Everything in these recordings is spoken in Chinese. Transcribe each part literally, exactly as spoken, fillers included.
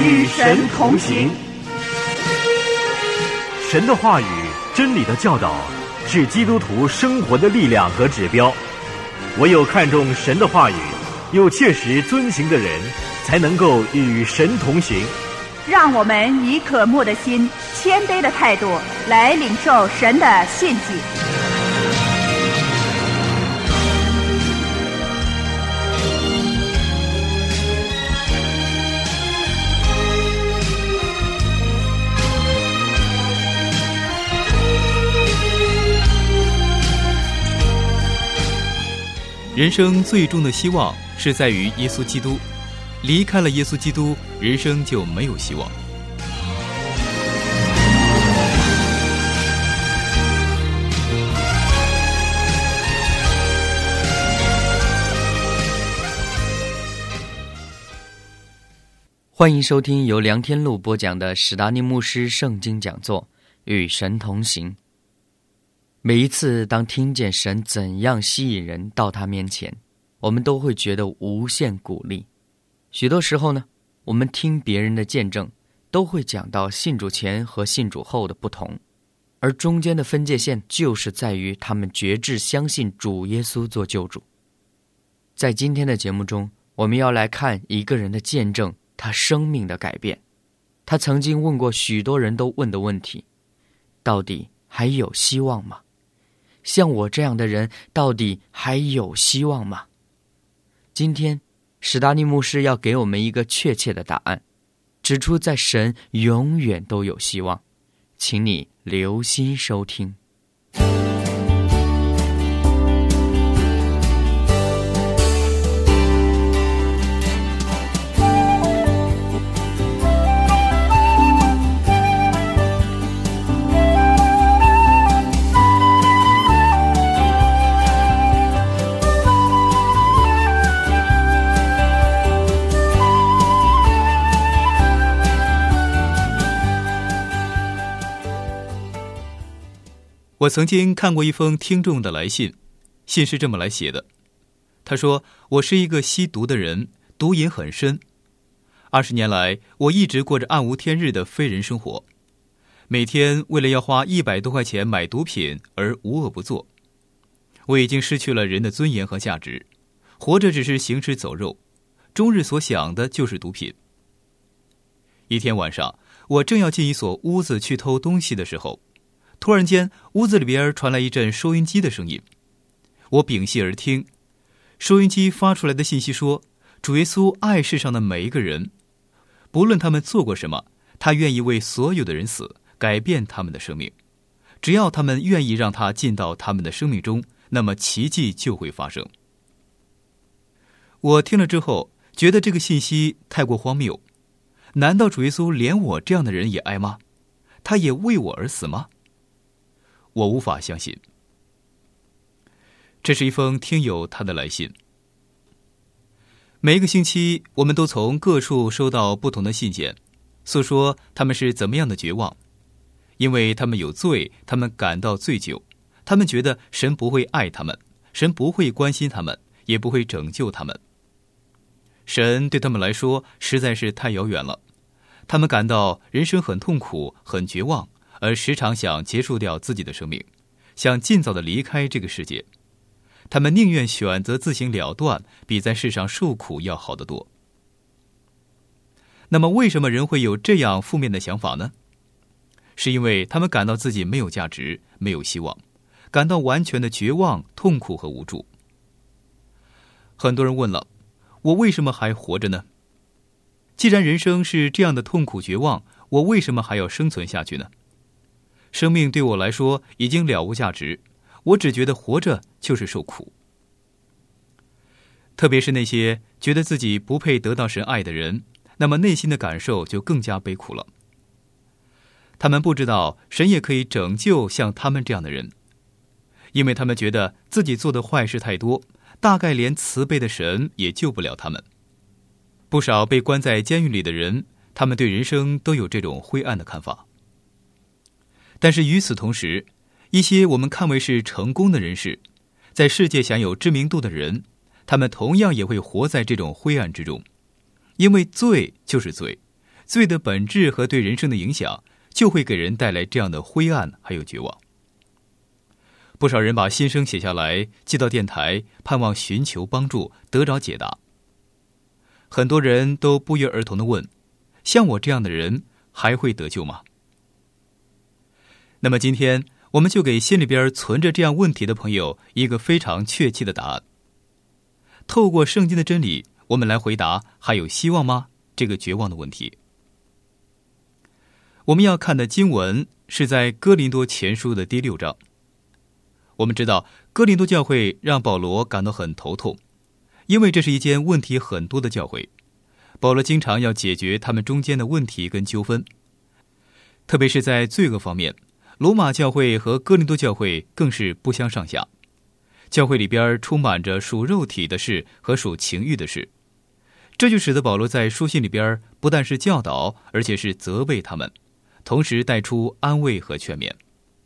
与神同行。神的话语、真理的教导是基督徒生活的力量和指标。唯有看重神的话语，又切实遵行的人，才能够与神同行。 让我们以渴慕的心、谦卑的态度来领受神的信息。 人生最终的希望是在于耶稣基督，离开了耶稣基督，人生就没有希望。 欢迎收听由梁天禄播讲的史达尼牧师圣经讲座《与神同行》。每一次当听见神怎样吸引人到他面前，我们都会觉得无限鼓励。许多时候呢，我们听别人的见证，都会讲到信主前和信主后的不同，而中间的分界线就是在于他们决志相信主耶稣做救主。在今天的节目中，我们要来看一个人的见证，他生命的改变。他曾经问过许多人都问的问题：到底还有希望吗？像我这样的人，到底还有希望吗？今天史达尼牧师要给我们一个确切的答案，指出在神永远都有希望。请你留心收听。 我曾经看过一封听众的来信，信是这么来写的。他说，我是一个吸毒的人，毒瘾很深。二十年来，我一直过着暗无天日的非人生活，每天为了要花一百多块钱买毒品而无恶不作。我已经失去了人的尊严和价值，活着只是行尸走肉，终日所想的就是毒品。一天晚上，我正要进一所屋子去偷东西的时候，突然间，屋子里边传来一阵收音机的声音。我屏息而听，收音机发出来的信息说，主耶稣爱世上的每一个人，不论他们做过什么，他愿意为所有的人死，改变他们的生命。只要他们愿意让他进到他们的生命中，那么奇迹就会发生。我听了之后，觉得这个信息太过荒谬。难道主耶稣连我这样的人也爱吗？他也为我而死吗？我无法相信。这是一封听友他的来信。每一个星期，我们都从各处收到不同的信件，诉说他们是怎么样的绝望，因为他们有罪，他们感到罪疚，他们觉得神不会爱他们，神不会关心他们，也不会拯救他们。神对他们来说实在是太遥远了，他们感到人生很痛苦，很绝望，而时常想结束掉自己的生命，想尽早的离开这个世界。他们宁愿选择自行了断，比在世上受苦要好得多。那么为什么人会有这样负面的想法呢？是因为他们感到自己没有价值，没有希望，感到完全的绝望、痛苦和无助。很多人问了，我为什么还活着呢？既然人生是这样的痛苦绝望，我为什么还要生存下去呢？生命对我来说已经了无价值，我只觉得活着就是受苦。特别是那些觉得自己不配得到神爱的人，那么内心的感受就更加悲苦了。他们不知道神也可以拯救像他们这样的人，因为他们觉得自己做的坏事太多，大概连慈悲的神也救不了他们。不少被关在监狱里的人，他们对人生都有这种灰暗的看法。但是与此同时，一些我们看为是成功的人士，在世界享有知名度的人，他们同样也会活在这种灰暗之中。因为罪就是罪， 罪的本质和对人生的影响，就会给人带来这样的灰暗还有绝望。不少人把心声写下来寄到电台，盼望寻求帮助，得着解答。很多人都不约而同地问，像我这样的人还会得救吗？那么今天我们就给心里边存着这样问题的朋友一个非常确切的答案。透过圣经的真理，我们来回答还有希望吗这个绝望的问题。我们要看的经文是在哥林多前书的第六章。我们知道哥林多教会让保罗感到很头痛，因为这是一间问题很多的教会，保罗经常要解决他们中间的问题跟纠纷，特别是在罪恶方面，罗马教会和哥林多教会更是不相上下。教会里边充满着属肉体的事和属情欲的事，这就使得保罗在书信里边不但是教导，而且是责备他们，同时带出安慰和劝勉。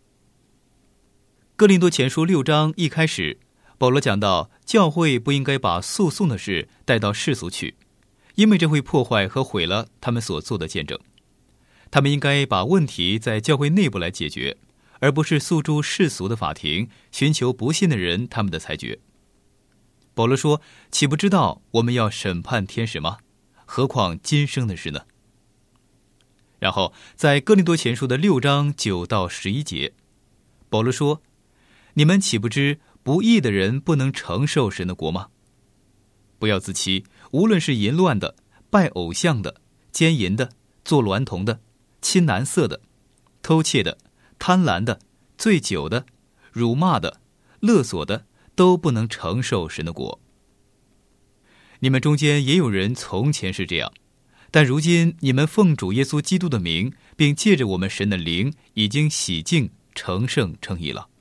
哥林多前书六章一开始，保罗讲到教会不应该把诉讼的事带到世俗去，因为这会破坏和毁了他们所做的见证。他们应该把问题在教会内部来解决，而不是诉诸世俗的法庭，寻求不信的人他们的裁决。保罗说，岂不知道我们要审判天使吗？何况今生的事呢？然后在哥林多前书的六章九到十一节，保罗说，你们岂不知不义的人不能承受神的国吗？不要自欺，无论是淫乱的、拜偶像的、奸淫的、做娈童的、亲男色的、偷窃的、贪婪的、醉酒的、辱骂的、勒索的，都不能承受神的国。你们中间也有人从前是这样，但如今你们奉主耶稣基督的名，并借着我们神的灵，已经洗净、成圣、称义了。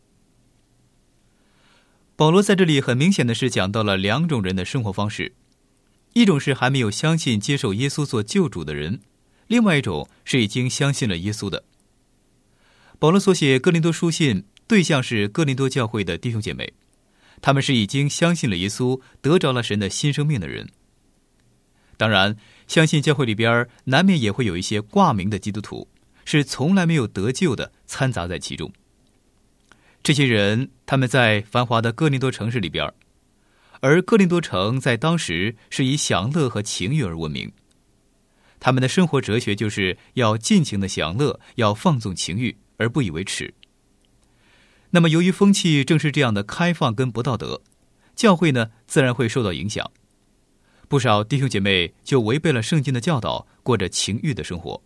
保罗在这里很明显的是讲到了两种人的生活方式，一种是还没有相信接受耶稣做救主的人，另外一种是已经相信了耶稣的。保罗所写哥林多书信对象是哥林多教会的弟兄姐妹，他们是已经相信了耶稣，得着了神的新生命的人。当然，相信教会里边难免也会有一些挂名的基督徒，是从来没有得救的，掺杂在其中。这些人他们在繁华的哥林多城市里边，而哥林多城在当时是以享乐和情欲而闻名。他们的生活哲学就是要尽情的享乐，要放纵情欲，而不以为耻。那么由于风气正是这样的开放跟不道德，教会呢自然会受到影响，不少弟兄姐妹就违背了圣经的教导，过着情欲的生活。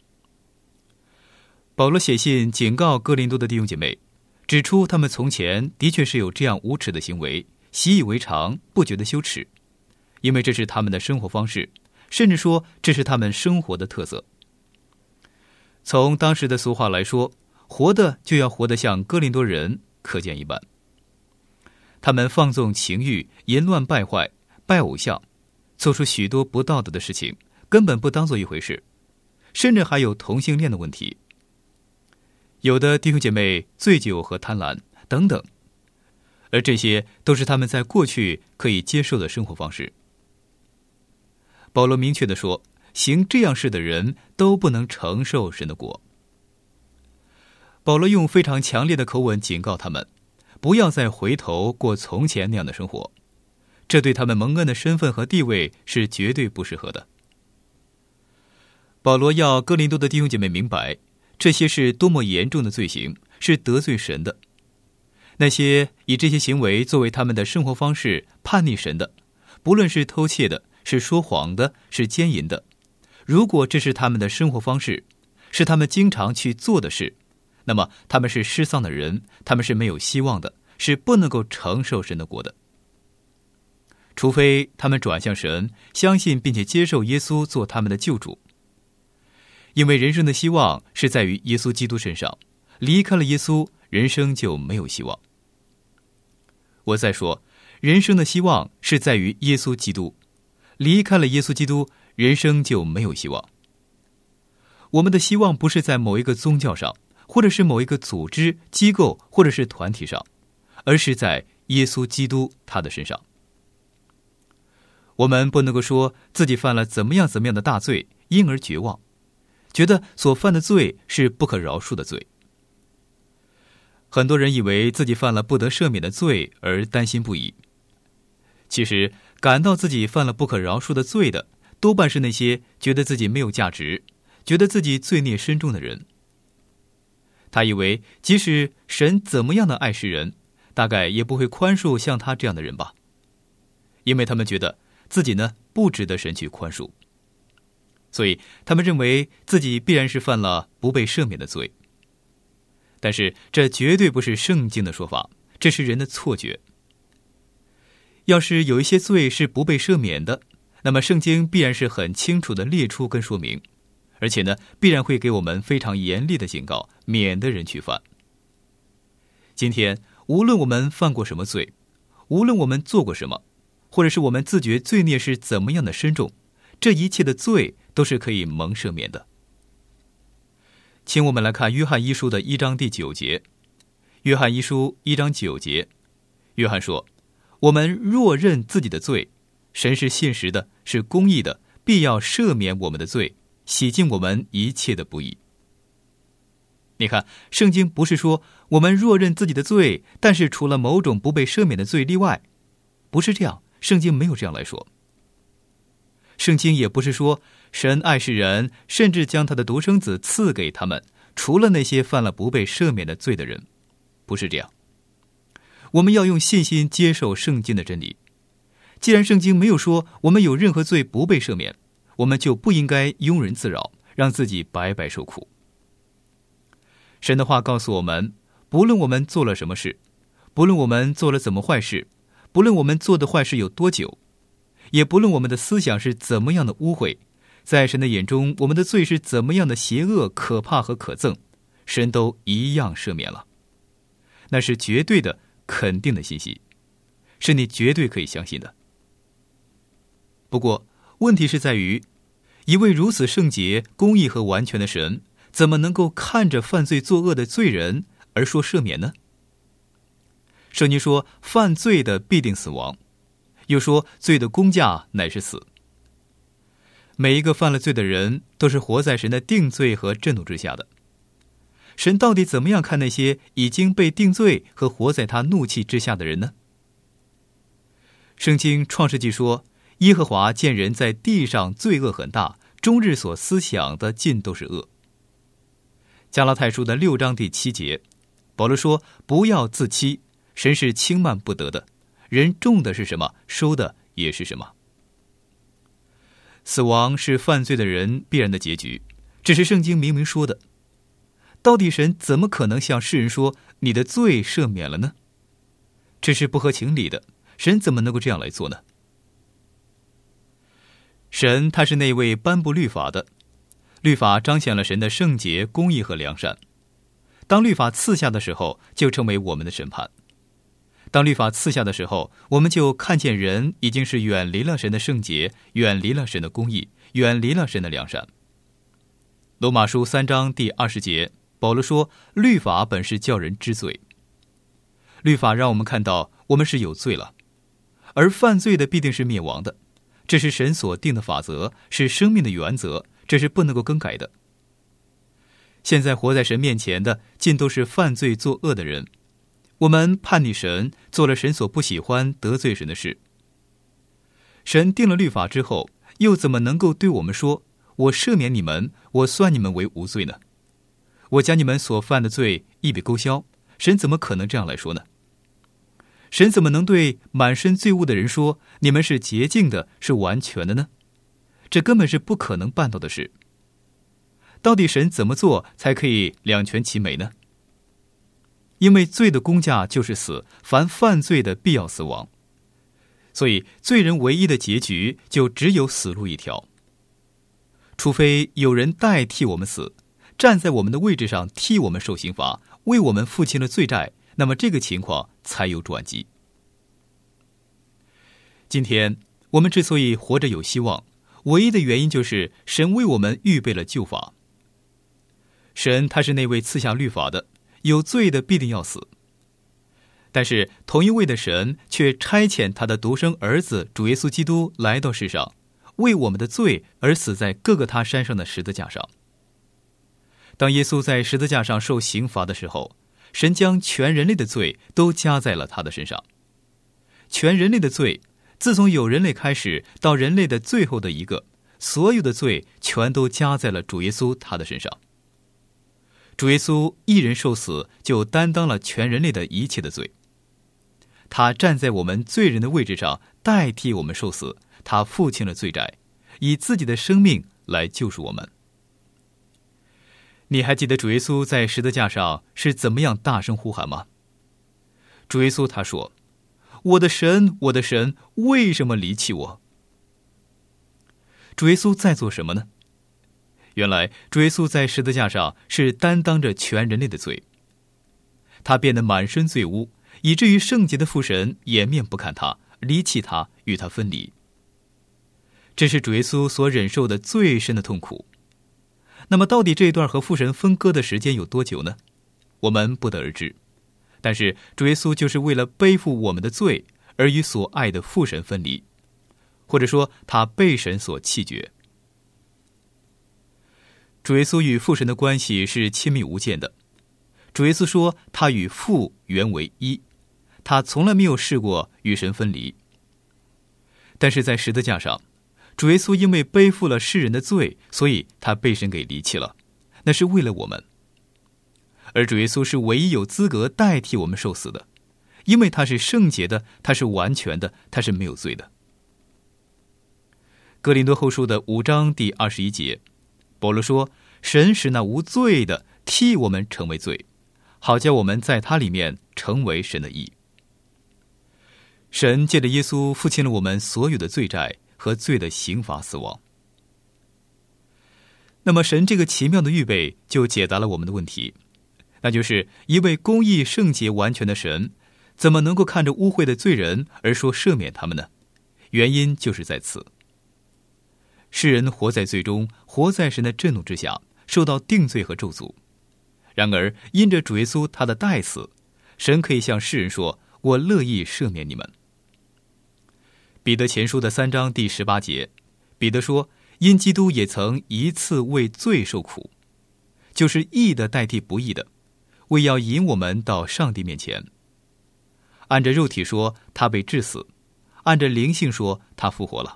保罗写信警告哥林多的弟兄姐妹，指出他们从前的确是有这样无耻的行为，习以为常，不觉得羞耻，因为这是他们的生活方式，甚至说这是他们生活的特色。从当时的俗话来说，活的就要活得像哥林多人，可见一斑。他们放纵情欲，淫乱败坏，拜偶像，做出许多不道德的事情，根本不当作一回事，甚至还有同性恋的问题。有的弟兄姐妹醉酒和贪婪等等，而这些都是他们在过去可以接受的生活方式。保罗明确地说，行这样事的人都不能承受神的国。保罗用非常强烈的口吻警告他们，不要再回头过从前那样的生活，这对他们蒙恩的身份和地位是绝对不适合的。保罗要哥林多的弟兄姐妹明白，这些是多么严重的罪行，是得罪神的。那些以这些行为作为他们的生活方式叛逆神的，不论是偷窃的，是说谎的，是奸淫的，如果这是他们的生活方式，是他们经常去做的事，那么他们是失丧的人，他们是没有希望的，是不能够承受神的国的。除非他们转向神，相信并且接受耶稣做他们的救主。因为人生的希望是在于耶稣基督身上，离开了耶稣，人生就没有希望。我再说，人生的希望是在于耶稣基督，离开了耶稣基督，人生就没有希望。我们的希望不是在某一个宗教上，或者是某一个组织、机构或者是团体上，而是在耶稣基督他的身上。 我们不能够说自己犯了怎么样怎么样的大罪，因而绝望，觉得所犯的罪是不可饶恕的罪。很多人以为自己犯了不得赦免的罪而担心不已。其实，感到自己犯了不可饶恕的罪的，多半是那些觉得自己没有价值，觉得自己罪孽深重的人。他以为即使神怎么样的爱世人，大概也不会宽恕像他这样的人吧，因为他们觉得自己呢不值得神去宽恕，所以他们认为自己必然是犯了不被赦免的罪。但是这绝对不是圣经的说法，这是人的错觉。要是有一些罪是不被赦免的，那么圣经必然是很清楚地列出跟说明，而且呢必然会给我们非常严厉的警告，免得人去犯。今天无论我们犯过什么罪，无论我们做过什么，或者是我们自觉罪孽是怎么样的深重，这一切的罪都是可以蒙赦免的。请我们来看约翰一书的一章第九节。约翰一书一章九节，约翰说，我们若认自己的罪，神是信实的，是公义的，必要赦免我们的罪，洗净我们一切的不义。你看，圣经不是说我们若认自己的罪，但是除了某种不被赦免的罪例外，不是这样，圣经没有这样来说。圣经也不是说神爱世人，甚至将他的独生子赐给他们，除了那些犯了不被赦免的罪的人，不是这样。我们要用信心接受圣经的真理。既然圣经没有说我们有任何罪不被赦免，我们就不应该庸人自扰，让自己白白受苦。神的话告诉我们，不论我们做了什么事，不论我们做了怎么坏事，不论我们做的坏事有多久，也不论我们的思想是怎么样的污秽，在神的眼中，我们的罪是怎么样的邪恶、可怕和可憎，神都一样赦免了。那是绝对的肯定的信息，是你绝对可以相信的。不过问题是在于，一位如此圣洁、公义和完全的神，怎么能够看着犯罪作恶的罪人而说赦免呢？圣经说犯罪的必定死亡，又说罪的工价乃是死。每一个犯了罪的人都是活在神的定罪和震怒之下的。神到底怎么样看那些已经被定罪和活在他怒气之下的人呢？圣经创世纪说，耶和华见人在地上罪恶很大，终日所思想的尽都是恶。加拉太书的六章第七节，保罗说，不要自欺，神是轻慢不得的，人种的是什么，收的也是什么。死亡是犯罪的人必然的结局，这是圣经明明说的。到底神怎么可能向世人说你的罪赦免了呢？这是不合情理的，神怎么能够这样来做呢？神他是那位颁布律法的，律法彰显了神的圣洁、公义和良善。当律法赐下的时候，就成为我们的审判。当律法赐下的时候，我们就看见人已经是远离了神的圣洁，远离了神的公义，远离了神的良善。罗马书三章第二十节，保罗说，律法本是叫人知罪。律法让我们看到我们是有罪了，而犯罪的必定是灭亡的，这是神所定的法则，是生命的原则，这是不能够更改的。现在活在神面前的尽都是犯罪作恶的人，我们叛逆神，做了神所不喜欢、得罪神的事。神定了律法之后，又怎么能够对我们说，我赦免你们，我算你们为无罪呢？我将你们所犯的罪一笔勾销，神怎么可能这样来说呢？神怎么能对满身罪恶的人说，你们是洁净的，是完全的呢？这根本是不可能办到的事。到底神怎么做才可以两全其美呢？因为罪的工价就是死，凡犯罪的必要死亡，所以罪人唯一的结局就只有死路一条。除非有人代替我们死，站在我们的位置上替我们受刑罚，为我们付清了罪债，那么这个情况才有转机。今天我们之所以活着有希望，唯一的原因就是神为我们预备了救法。神他是那位赐下律法的，有罪的必定要死。 但是同一位的神却差遣他的独生儿子主耶稣基督来到世上，为我们的罪而死在各个他山上的十字架上。当耶稣在十字架上受刑罚的时候，神将全人类的罪都加在了他的身上。全人类的罪，自从有人类开始到人类的最后的一个，所有的罪全都加在了主耶稣他的身上。主耶稣一人受死，就担当了全人类的一切的罪。他站在我们罪人的位置上，代替我们受死，他付清了罪债，以自己的生命来救赎我们。你还记得主耶稣在十字架上是怎么样大声呼喊吗？主耶稣他说：我的神，我的神，为什么离弃我？主耶稣在做什么呢？原来主耶稣在十字架上是担当着全人类的罪，他变得满身罪污，以至于圣洁的父神掩面不看他，离弃他，与他分离。这是主耶稣所忍受的最深的痛苦。那么到底这一段和父神分割的时间有多久呢？我们不得而知。但是主耶稣就是为了背负我们的罪而与所爱的父神分离，或者说他被神所弃绝。主耶稣与父神的关系是亲密无间的。主耶稣说他与父原为一，他从来没有试过与神分离。但是在十字架上，主耶稣因为背负了世人的罪，所以他被神给离弃了，那是为了我们。而主耶稣是唯一有资格代替我们受死的，因为他是圣洁的，他是完全的，他是没有罪的。哥林多后书的五章第二十一节，保罗说：神使那无罪的替我们成为罪，好叫我们在他里面成为神的义。神借着耶稣付清了我们所有的罪债和罪的刑罚死亡。那么神这个奇妙的预备就解答了我们的问题，那就是一位公义圣洁完全的神，怎么能够看着污秽的罪人而说赦免他们呢？原因就是在此。世人活在罪中，活在神的震怒之下，受到定罪和咒诅。然而因着主耶稣他的代死，神可以向世人说：我乐意赦免你们。彼得前书的三章第十八节，彼得说：因基督也曾一次为罪受苦，就是义的代替不义的，为要引我们到上帝面前。按着肉体说，他被治死；按着灵性说，他复活了。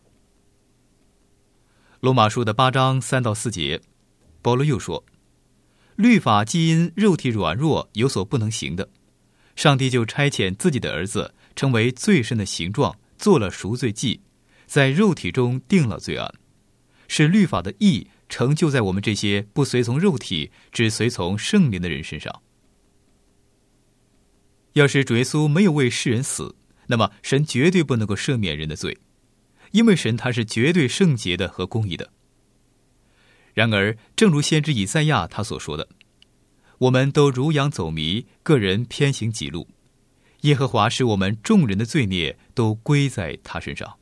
罗马书的八章三到四节，保罗又说：律法既因肉体软弱有所不能行的，上帝就差遣自己的儿子，成为罪身的形状，做了赎罪祭，在肉体中定了罪案，使律法的义成就在我们这些不随从肉体，只随从圣灵的人身上。要是主耶稣没有为世人死，那么神绝对不能够赦免人的罪，因为神他是绝对圣洁的和公义的。然而正如先知以赛亚他所说的：我们都如羊走迷，个人偏行己路，耶和华使我们众人的罪孽都归在他身上。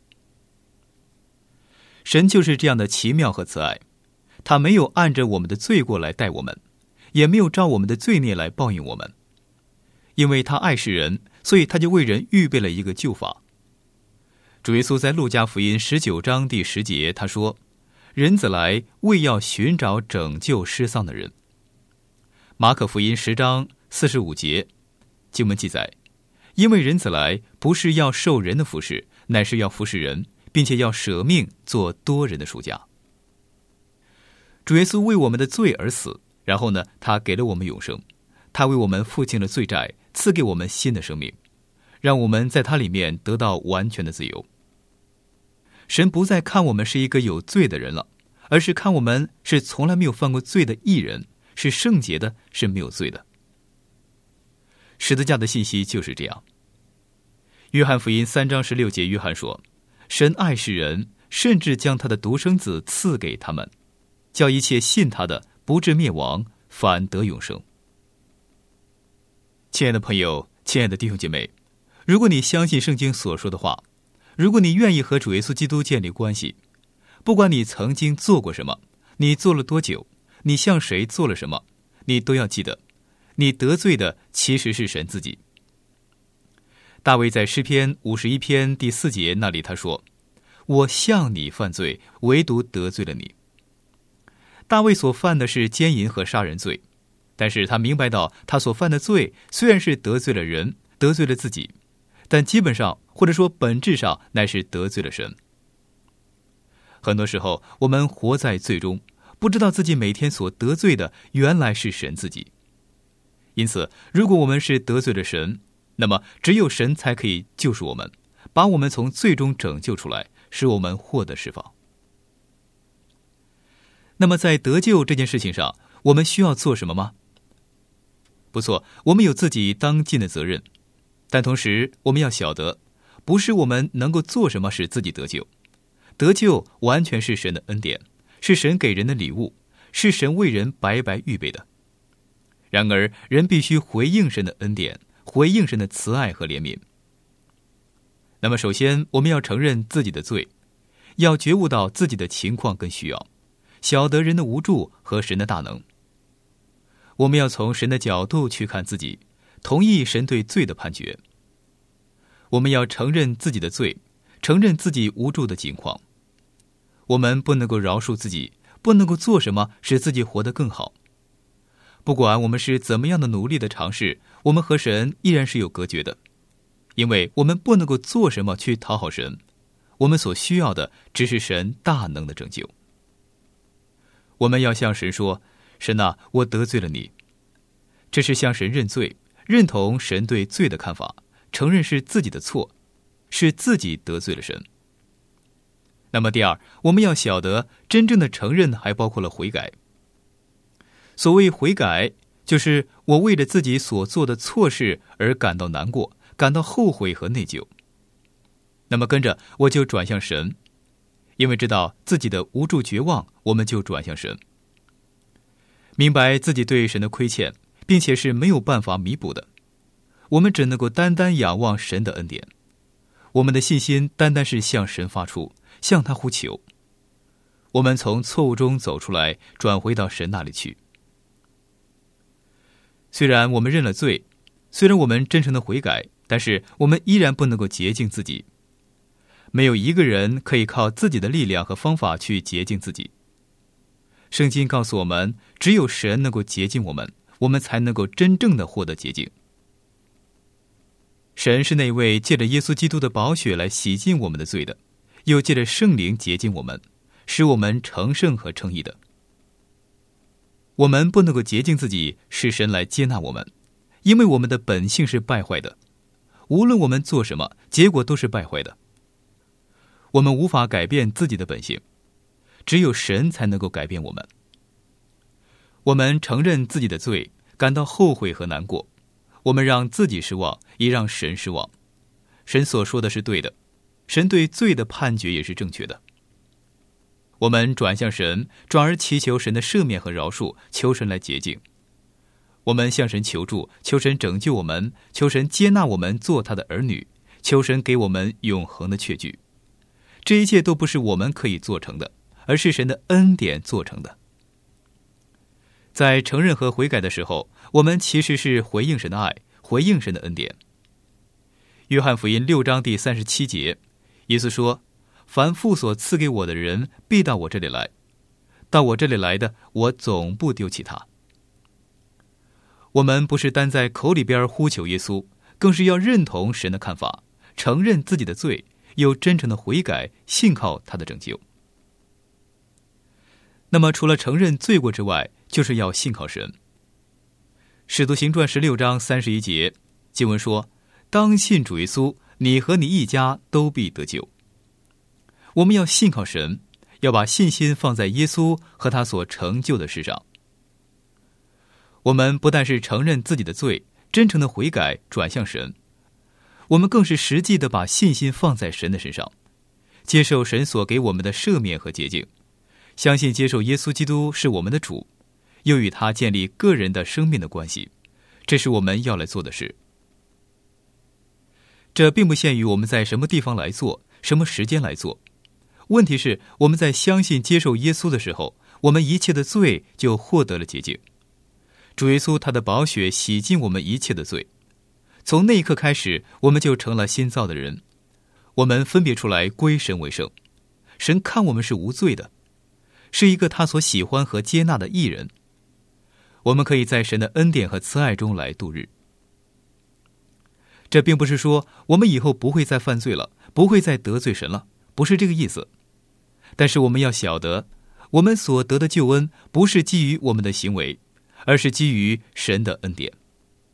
神就是这样的奇妙和慈爱，他没有按着我们的罪过来待我们，也没有照我们的罪孽来报应我们。因为他爱世人，所以他就为人预备了一个救法。主耶稣在路加福音十九章第十节他说：人子来为要寻找拯救失丧的人。马可福音十章四十五节经文记载：因为人子来不是要受人的服侍，乃是要服侍人，并且要舍命做多人的赎价。主耶稣为我们的罪而死，然后呢，他给了我们永生，他为我们付清了罪债，赐给我们新的生命，让我们在他里面得到完全的自由。神不再看我们是一个有罪的人了，而是看我们是从来没有犯过罪的义人，是圣洁的，是没有罪的。十字架的信息就是这样。约翰福音三章十六节，约翰说：神爱世人，甚至将他的独生子赐给他们，叫一切信他的不至灭亡，反得永生。亲爱的朋友，亲爱的弟兄姐妹，如果你相信圣经所说的话，如果你愿意和主耶稣基督建立关系，不管你曾经做过什么，你做了多久，你向谁做了什么，你都要记得，你得罪的其实是神自己。 大卫在诗篇五十一篇第四节那里他说：我向你犯罪，唯独得罪了你。大卫所犯的是奸淫和杀人罪，但是他明白到他所犯的罪虽然是得罪了人，得罪了自己，但基本上或者说本质上乃是得罪了神。很多时候我们活在罪中，不知道自己每天所得罪的原来是神自己。因此如果我们是得罪了神，那么只有神才可以救赎我们，把我们从罪中拯救出来，使我们获得释放。那么在得救这件事情上，我们需要做什么吗？不错，我们有自己当尽的责任，但同时我们要晓得，不是我们能够做什么使自己得救，得救完全是神的恩典，是神给人的礼物，是神为人白白预备的。然而人必须回应神的恩典，回应神的慈爱和怜悯。那么首先我们要承认自己的罪，要觉悟到自己的情况跟需要，晓得人的无助和神的大能。我们要从神的角度去看自己，同意神对罪的判决。我们要承认自己的罪，承认自己无助的境况。我们不能够饶恕自己，不能够做什么使自己活得更好。不管我们是怎么样的努力的尝试，我们和神依然是有隔绝的，因为我们不能够做什么去讨好神，我们所需要的只是神大能的拯救。我们要向神说：神啊，我得罪了你。这是向神认罪，认同神对罪的看法，承认是自己的错，是自己得罪了神。那么第二，我们要晓得真正的承认还包括了悔改。所谓悔改，就是我为了自己所做的错事而感到难过，感到后悔和内疚。那么跟着我就转向神，因为知道自己的无助绝望，我们就转向神。明白自己对神的亏欠，并且是没有办法弥补的，我们只能够单单仰望神的恩典。我们的信心单单是向神发出，向他呼求。我们从错误中走出来，转回到神那里去。虽然我们认了罪，虽然我们真诚的悔改，但是我们依然不能够洁净自己。没有一个人可以靠自己的力量和方法去洁净自己。圣经告诉我们，只有神能够洁净我们，我们才能够真正的获得洁净。神是那位借着耶稣基督的宝血来洗净我们的罪的，又借着圣灵洁净我们，使我们成圣和称义的。我们不能够洁净自己，使神来接纳我们，因为我们的本性是败坏的，无论我们做什么，结果都是败坏的。我们无法改变自己的本性，只有神才能够改变我们。我们承认自己的罪，感到后悔和难过，我们让自己失望，也让神失望。神所说的是对的，神对罪的判决也是正确的。我们转向神，转而祈求神的赦免和饶恕，求神来洁净。我们向神求助，求神拯救我们，求神接纳我们做他的儿女，求神给我们永恒的确据。这一切都不是我们可以做成的，而是神的恩典做成的。在承认和悔改的时候，我们其实是回应神的爱，回应神的恩典。约翰福音六章第三十七节，耶稣说：凡父所赐给我的人，必到我这里来，到我这里来的，我总不丢弃他。我们不是单在口里边呼求耶稣，更是要认同神的看法，承认自己的罪，有真诚的悔改，信靠他的拯救。那么除了承认罪过之外，就是要信靠神。使徒行传十六章三十一节经文说：当信主耶稣，你和你一家都必得救。我们要信靠神，要把信心放在耶稣和他所成就的事上。我们不但是承认自己的罪，真诚的悔改，转向神，我们更是实际的把信心放在神的身上，接受神所给我们的赦免和洁净，相信接受耶稣基督是我们的主，又与他建立个人的生命的关系，这是我们要来做的事。这并不限于我们在什么地方来做，什么时间来做。问题是，我们在相信接受耶稣的时候，我们一切的罪就获得了洁净。主耶稣他的宝血洗净我们一切的罪， 从那一刻开始，我们就成了新造的人。我们分别出来归神为圣，神看我们是无罪的，是一个他所喜欢和接纳的义人。我们可以在神的恩典和慈爱中来度日。这并不是说我们以后不会再犯罪了，不会再得罪神了，不是这个意思。但是我们要晓得，我们所得的救恩不是基于我们的行为，而是基于神的恩典。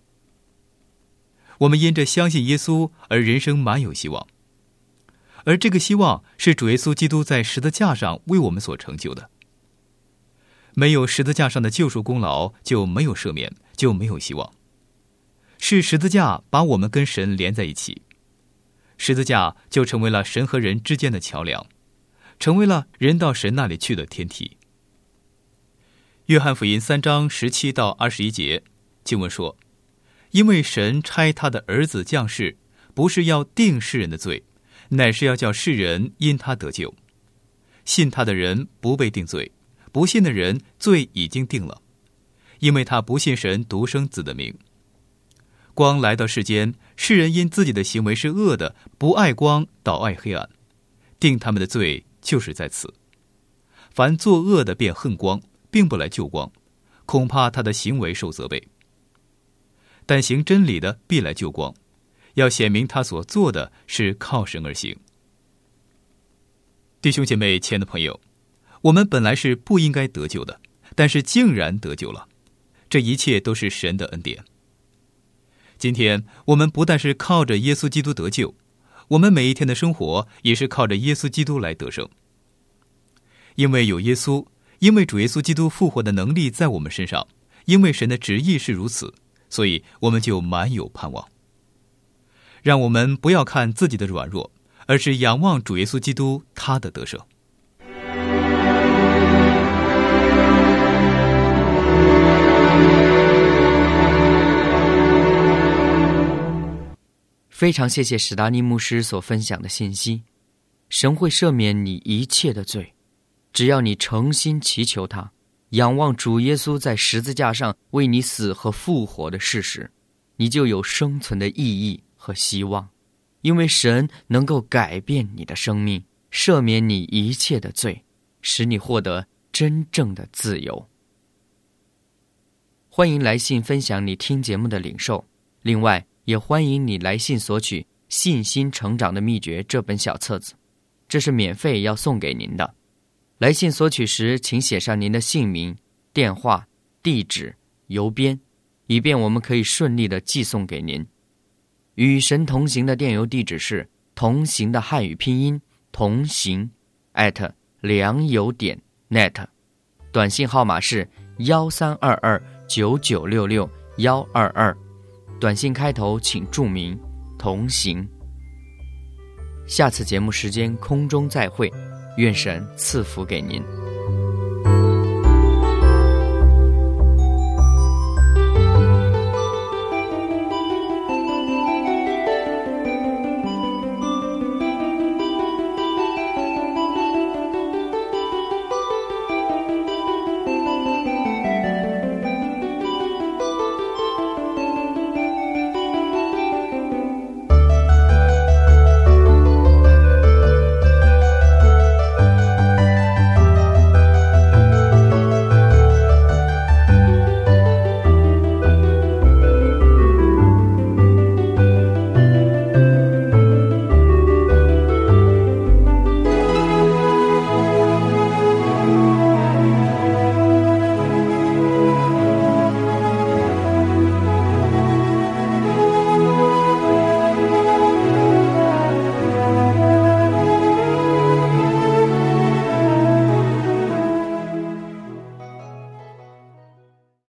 我们因着相信耶稣而人生满有希望，而这个希望是主耶稣基督在十字架上为我们所成就的。没有十字架上的救赎功劳，就没有赦免，就没有希望。是十字架把我们跟神连在一起，十字架就成为了神和人之间的桥梁，成为了人到神那里去的天梯。约翰福音三章十七到二十一节经文说，因为神差他的儿子降世，不是要定世人的罪，乃是要叫世人因他得救。信他的人不被定罪，不信的人罪已经定了，因为他不信神独生子的名。光来到世间，世人因自己的行为是恶的，不爱光，倒爱黑暗，定他们的罪就是在此。凡作恶的便恨光，并不来救光，恐怕他的行为受责备。但行真理的必来救光，要显明他所做的是靠神而行。弟兄姐妹，亲爱的朋友，我们本来是不应该得救的，但是竟然得救了，这一切都是神的恩典。今天我们不但是靠着耶稣基督得救，我们每一天的生活也是靠着耶稣基督来得胜。因为有耶稣，因为主耶稣基督复活的能力在我们身上，因为神的旨意是如此，所以我们就满有盼望。让我们不要看自己的软弱，而是仰望主耶稣基督他的得胜。 非常谢谢史达尼牧师所分享的信息。神会赦免你一切的罪，只要你诚心祈求他，仰望主耶稣在十字架上为你死和复活的事实，你就有生存的意义和希望。因为神能够改变你的生命，赦免你一切的罪，使你获得真正的自由。欢迎来信分享你听节目的领受，另外也欢迎你来信索取《信心成长的秘诀》这本小册子，这是免费要送给您的。来信索取时，请写上您的姓名、电话、地址、邮编，以便我们可以顺利地寄送给您。与神同行的电邮地址是同行的汉语拼音同行 at 良友点 net， 短信号码是幺三二二九九六六幺二二，短信开头请注明同行。下次节目时间空中再会，愿神赐福给您。